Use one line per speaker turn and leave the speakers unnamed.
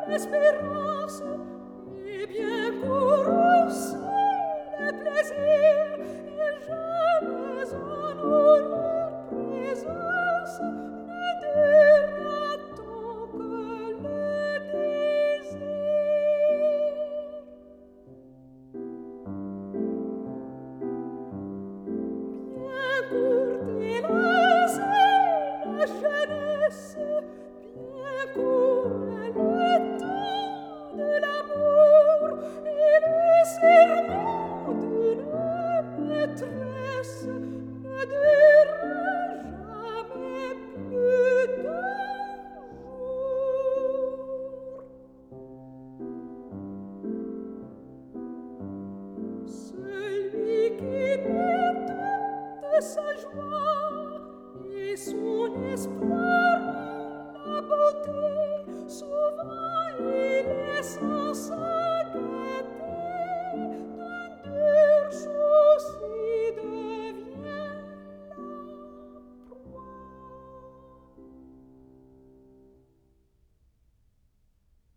l'espérance, et bien courroucé le plaisir, et jamais en nous leur présence ne dira-t-on que le désir. Bien courte et lassée la jeunesse, bien court est le temps de l'amour et le serment d'une maîtresse ne dura jamais plus d'un jour. Celui qui met toute sa joie et son espoir en la beauté, souvent il est sans